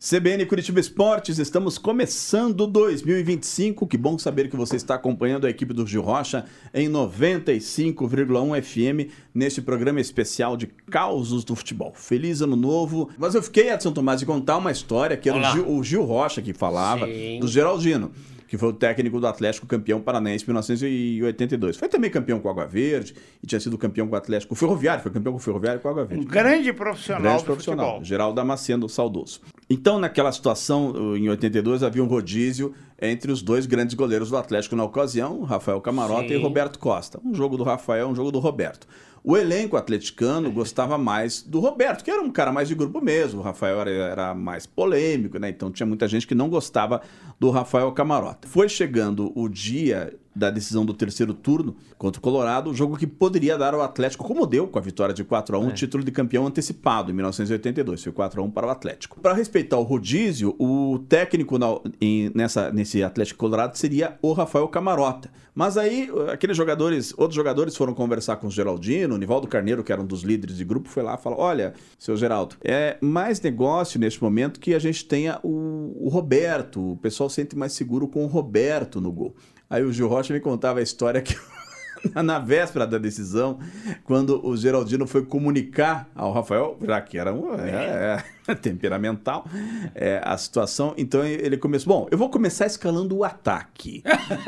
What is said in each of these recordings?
CBN Curitiba Esportes, estamos começando 2025. Que bom saber que você está acompanhando a equipe do Gil Rocha em 95,1 FM neste programa especial de causos do futebol. Feliz ano novo. Mas eu fiquei, Edson Tomás, de contar uma história que era o Gil Rocha que falava. Sim. Do Geraldino, que foi o técnico do Atlético, campeão paranaense em 1982. Foi também campeão com Água Verde e tinha sido campeão com o Atlético Ferroviário, foi campeão com o Ferroviário e com a Água Verde. Um grande profissional do futebol. Geraldo Damasceno, saudoso. Então, naquela situação, em 82, havia um rodízio entre os dois grandes goleiros do Atlético na ocasião, Rafael Camarota e Roberto Costa. Um jogo do Rafael, um jogo do Roberto. O elenco atleticano gostava mais do Roberto, que era um cara mais de grupo mesmo. O Rafael era mais polêmico, né? Então tinha muita gente que não gostava do Rafael Camarota. Foi chegando o dia da decisão do terceiro turno contra o Colorado, um jogo que poderia dar ao Atlético, como deu com a vitória de 4-1, o título de campeão antecipado em 1982. Foi 4-1 para o Atlético. Para respeitar o rodízio, o técnico nesse Atlético Colorado seria o Rafael Camarota. Mas aí, outros jogadores foram conversar com o Geraldino, o Nivaldo Carneiro, que era um dos líderes de grupo, foi lá e falou: olha, seu Geraldo, é mais negócio neste momento que a gente tenha o Roberto, o pessoal se sente mais seguro com o Roberto no gol. Aí o Gil Rocha me contava a história que na véspera da decisão, quando o Geraldino foi comunicar ao Rafael, já que era temperamental, a situação, então ele começou, bom, eu vou começar escalando o ataque.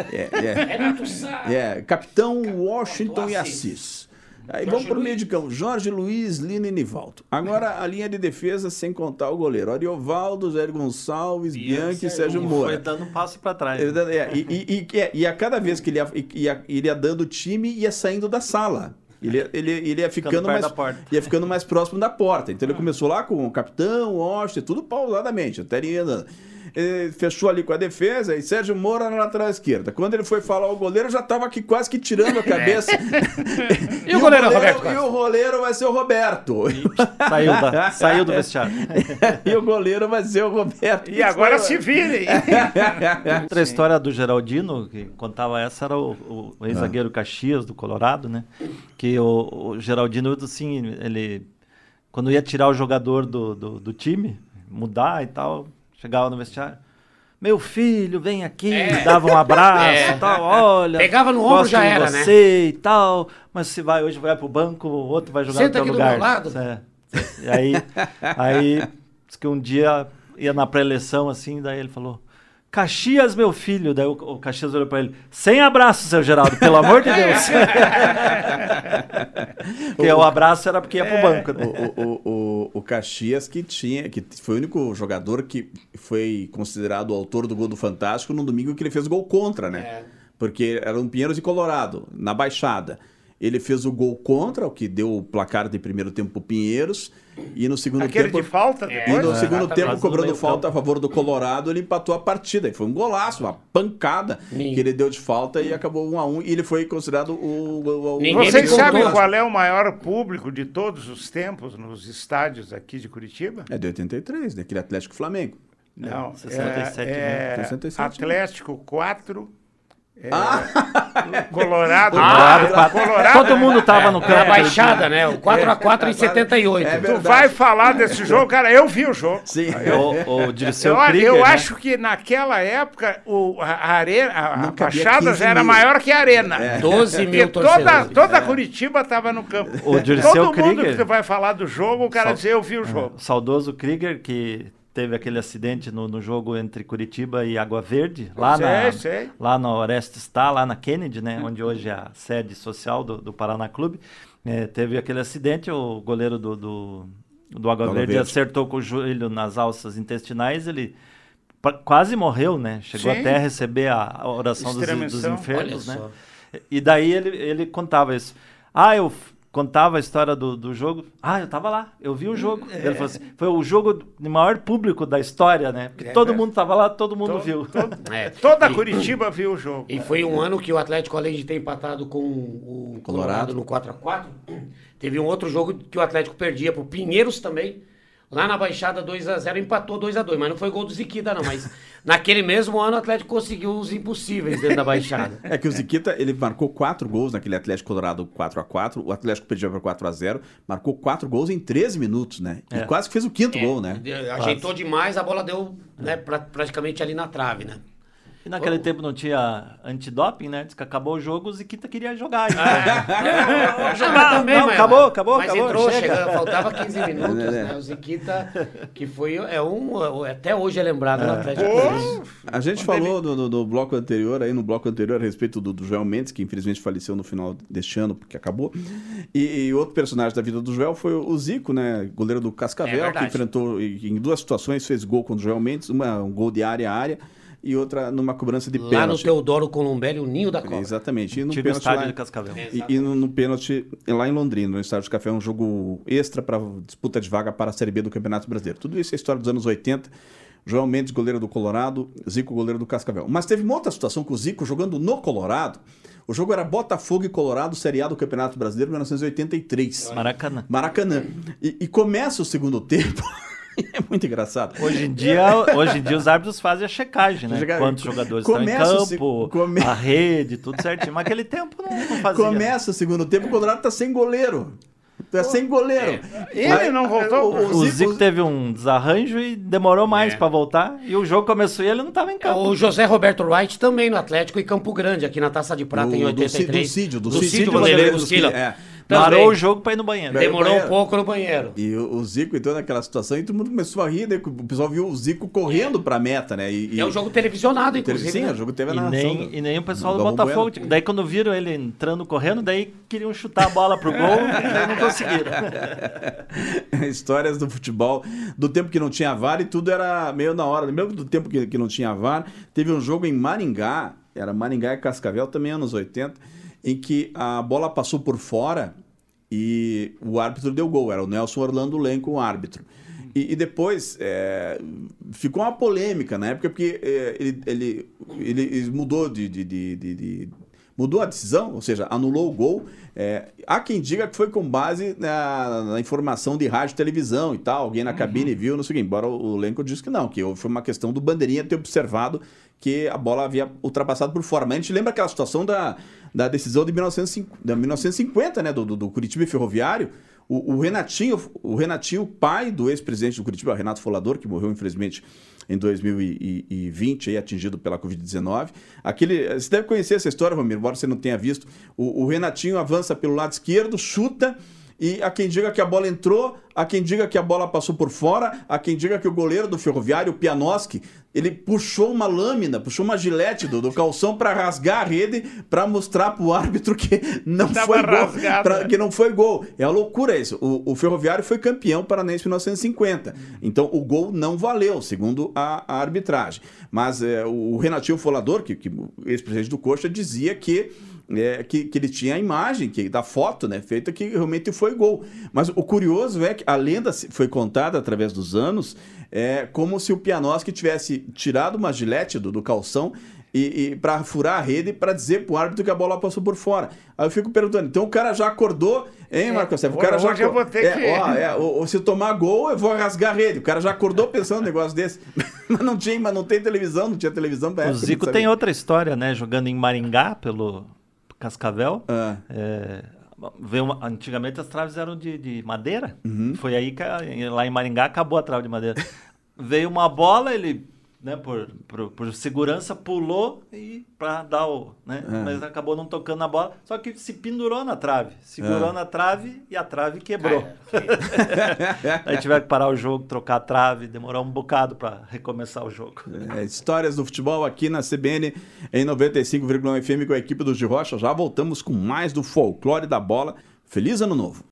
Capitão Washington e Assis. Aí vamos para o meio de campo, Jorge Luiz, Lino e Nivaldo. Agora a linha de defesa, sem contar o goleiro, Ariovaldo, Jair Gonçalves, Bianchi e Sérgio Moura. Foi dando um passo para trás. E a cada vez que ele ia dando o time, ia saindo da sala. Ele ia ficando mais próximo da porta. Então ele começou lá com o capitão, o Washington, tudo pausadamente, até ele ia andando. Ele fechou ali com a defesa e Sérgio Moura na lateral esquerda. Quando ele foi falar o goleiro, já estava aqui quase que tirando a cabeça. E o goleiro Roberto? E o goleiro vai ser o Roberto. Saiu do vestiário. E o goleiro vai ser o Roberto. E agora se virem. Outra história do Geraldino, que contava essa, era o ex-zagueiro Caxias, do Colorado, né? Que o Geraldino, assim, ele, quando ia tirar o jogador do time, mudar e tal, chegava no vestiário: meu filho, vem aqui, dava um abraço e tal, olha, pegava no ombro, já era, você, né? E tal, mas se vai, hoje vai pro banco, o outro vai jogar Senta no teu lugar. Do meu lado. E aí, diz que um dia ia na pré-eleição, assim, daí ele falou: Caxias, meu filho. Daí o Caxias olhou pra ele: sem abraço, seu Geraldo, pelo amor de Deus. Porque o abraço era porque ia pro banco, né? O Caxias que foi o único jogador que foi considerado o autor do gol do Fantástico no domingo que ele fez gol contra, né? Porque era um Pinheiros e Colorado, na Baixada. Ele fez o gol contra, o que deu o placar de primeiro tempo pro Pinheiros. E no segundo tempo. De falta depois? E no segundo tempo, cobrando falta a favor do Colorado, ele empatou a partida. E foi um golaço, uma pancada que ele deu de falta e acabou 1-1. E ele foi considerado o Vocês sabem qual é o maior público de todos os tempos nos estádios aqui de Curitiba? É de 83, daquele Atlético Flamengo. Não, 67, né? 67, Atlético 4. Colorado. Todo mundo tava no campo. Na Baixada, né? O 4-4 em 78. Tu vai falar desse jogo, cara? Eu vi o jogo. Sim. O Dirceu Krieger, eu acho que naquela época a Baixada já era maior que a Arena. 12 mil torcedores. Toda Curitiba tava no campo. O Dirceu Todo mundo Krieger, que vai falar do jogo, o cara dizer: eu vi o jogo. O saudoso Krieger, que teve aquele acidente no jogo entre Curitiba e Água Verde, lá no Orestes, lá na Kennedy, né, onde hoje é a sede social do Paraná Clube. Teve aquele acidente, o goleiro do Água Verde acertou com o joelho nas alças intestinais, ele quase morreu, né? Chegou até a receber a oração dos enfermos, né? E daí ele contava isso. Eu contava a história do jogo. Eu tava lá, eu vi o jogo. Ele falou assim: foi o jogo de maior público da história, né? Porque todo mundo tava lá, todo mundo viu. Toda Curitiba viu o jogo. E foi um ano que o Atlético, além de ter empatado com o Colorado no 4-4, teve um outro jogo que o Atlético perdia pro Pinheiros também, Lá na Baixada 2-0, empatou 2-2, mas não foi gol do Ziquita, não. Mas naquele mesmo ano o Atlético conseguiu os impossíveis dentro da Baixada. É que o Ziquita, ele marcou 4 gols naquele Atlético Colorado 4-4, o Atlético perdia para 4-0, marcou 4 gols em 13 minutos, né? E quase que fez o 5º gol, né? Ajeitou demais, a bola deu praticamente ali na trave, né? E naquele tempo não tinha antidoping, né? Diz que acabou o jogo, o Ziquita queria jogar. Acabou. Mas entrou, faltava 15 minutos, né? O Ziquita, que foi, até hoje é lembrado no Atlético. A gente falou no bloco anterior, a respeito do Joel Mendes, que infelizmente faleceu no final deste ano, porque acabou. E outro personagem da vida do Joel foi o Zico, né? Goleiro do Cascavel, que enfrentou em 2 situações, fez gol contra o Joel Mendes, um gol de área a área, e outra numa cobrança de pênalti. Lá no Teodoro Colombelli, o ninho da cobra. Exatamente. E no pênalti estádio de Cascavel. E no pênalti lá em Londrina, no Estádio de Café, um jogo extra para disputa de vaga para a Série B do Campeonato Brasileiro. Tudo isso é história dos anos 80. João Mendes, goleiro do Colorado, Zico, goleiro do Cascavel. Mas teve uma outra situação com o Zico jogando no Colorado. O jogo era Botafogo e Colorado, Série A do Campeonato Brasileiro, 1983. Maracanã. E começa o segundo tempo... É muito engraçado. Hoje em dia os árbitros fazem a checagem, né? Quantos jogadores estão em campo, a rede, tudo certinho. Mas naquele tempo não fazia. Começa o segundo tempo, o Colorado tá sem goleiro. Sem goleiro. Ele não voltou. O Zico teve um desarranjo e demorou mais para voltar. E o jogo começou e ele não estava em campo. O José Roberto Wright também no Atlético e Campo Grande, aqui na Taça de Prata em 83. Do Cídio, goleiro do Sila. Parou o jogo para ir no banheiro. Demorou um pouco no banheiro. E o Zico entrou naquela situação e todo mundo começou a rir, né? O pessoal viu o Zico correndo pra meta, né? É um jogo televisionado, inclusive. Sim, o jogo teve a narração. E nem o pessoal do Botafogo. Daí quando viram ele entrando, correndo, daí queriam chutar a bola pro gol e não conseguiram. Histórias do futebol, do tempo que não tinha VAR e tudo era meio na hora. Lembra do tempo que não tinha VAR? Teve um jogo em Maringá, era Maringá e Cascavel, também anos 80, em que a bola passou por fora e o árbitro deu gol. Era o Nelson Orlando Lenco, o árbitro. E depois ficou uma polêmica na época, porque ele mudou mudou a decisão, ou seja, anulou o gol. Há quem diga que foi com base na informação de rádio e televisão e tal. Alguém na cabine viu, não sei o quê. Embora o Lenco disse que não, que foi uma questão do bandeirinha ter observado que a bola havia ultrapassado por fora. Mas a gente lembra aquela situação da decisão de 1950, né, do Curitiba e Ferroviário. O Renatinho, pai do ex-presidente do Curitiba, Renato Folador, que morreu infelizmente em 2020, aí, atingido pela Covid-19. Você deve conhecer essa história, Romero, embora você não tenha visto. O Renatinho avança pelo lado esquerdo, chuta, e há quem diga que a bola entrou, há quem diga que a bola passou por fora, há quem diga que o goleiro do Ferroviário, o Pianoski, ele puxou uma lâmina, puxou uma gilete do calção para rasgar a rede, para mostrar para o árbitro que não foi gol. Que não foi gol. É uma loucura isso. O Ferroviário foi campeão paranense em 1950. Então o gol não valeu, segundo a arbitragem. Mas o Renatinho Folador, que ex-presidente do Coxa, dizia que ele tinha a imagem da foto, né, feita, que realmente foi gol. Mas o curioso é que a lenda foi contada através dos anos, como se o Pianoski tivesse tirado uma gilete do calção e para furar a rede, para dizer pro árbitro que a bola passou por fora. Aí eu fico perguntando, então o cara já acordou, hein, Marcos? O cara já eu vou ter que... se tomar gol, eu vou rasgar a rede. O cara já acordou pensando um negócio desse. Mas não tem televisão, não tinha televisão pra época. O Zico tem outra história, né? Jogando em Maringá, pelo Cascavel. Antigamente as traves eram de madeira. Foi aí que lá em Maringá acabou a trave de madeira. Veio uma bola, ele, né, por segurança, pulou para dar mas acabou não tocando na bola, só que se pendurou na trave, segurou na trave e a trave quebrou. Aí tiveram que parar o jogo, trocar a trave, demorou um bocado para recomeçar o jogo. Histórias do futebol aqui na CBN em 95,1 FM com a equipe do Giro Rocha. Já voltamos com mais do Folclore da Bola. Feliz Ano Novo!